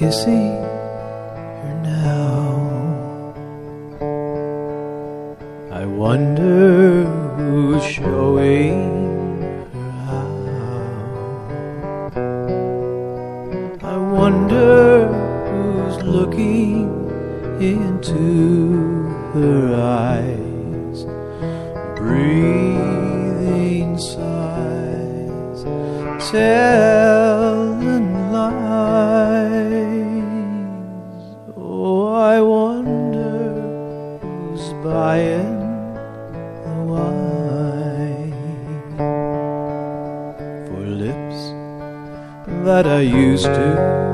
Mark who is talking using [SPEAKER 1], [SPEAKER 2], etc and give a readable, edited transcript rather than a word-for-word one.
[SPEAKER 1] kissing her now. I wonder who's showing her how. I wonder who's looking into her eyes, breathing sighs, telling lies. Oh, I wonder who's buying the wine for lips that I used to